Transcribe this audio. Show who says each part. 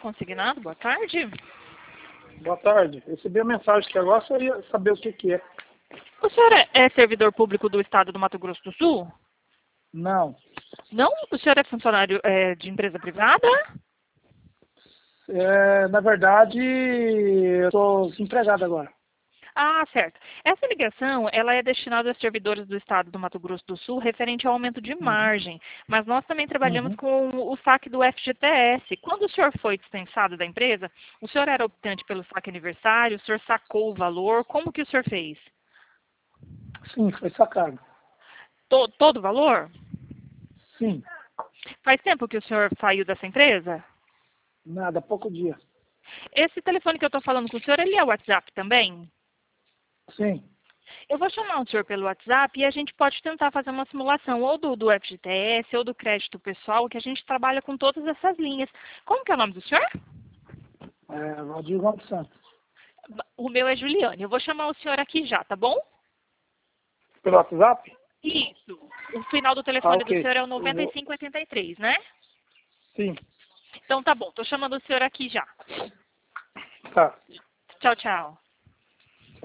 Speaker 1: Consignado, boa tarde.
Speaker 2: Boa tarde. Recebi a mensagem que agora só ia saber o que é.
Speaker 1: O senhor é servidor público do estado do Mato Grosso do Sul?
Speaker 2: Não.
Speaker 1: Não? O senhor é funcionário de empresa privada?
Speaker 2: Na verdade, eu estou desempregado agora.
Speaker 1: Ah, certo. Essa ligação, ela é destinada aos servidores do estado do Mato Grosso do Sul referente ao aumento de
Speaker 2: Uhum.
Speaker 1: margem, mas nós também trabalhamos
Speaker 2: Uhum.
Speaker 1: com o saque do FGTS. Quando o senhor foi dispensado da empresa, o senhor era optante pelo saque aniversário, o senhor sacou o valor, como que o senhor fez?
Speaker 2: Sim, foi sacado.
Speaker 1: Todo o valor?
Speaker 2: Sim.
Speaker 1: Faz tempo que o senhor saiu dessa empresa?
Speaker 2: Nada, pouco dia.
Speaker 1: Esse telefone que eu estou falando com o senhor, ele é o WhatsApp também?
Speaker 2: Sim.
Speaker 1: Eu vou chamar o senhor pelo WhatsApp e a gente pode tentar fazer uma simulação ou do FGTS ou do crédito pessoal, que a gente trabalha com todas essas linhas. Como que é o nome do senhor?
Speaker 2: Valdir Gomes Santos.
Speaker 1: O meu é Juliane. Eu vou chamar o senhor aqui já, tá bom?
Speaker 2: Pelo WhatsApp?
Speaker 1: Isso. O final do
Speaker 2: Ah,
Speaker 1: telefone do
Speaker 2: ok.
Speaker 1: senhor é o
Speaker 2: Eu vou...
Speaker 1: 9583, né?
Speaker 2: Sim.
Speaker 1: Então tá bom, tô chamando o senhor aqui já.
Speaker 2: Tá.
Speaker 1: Tchau, tchau.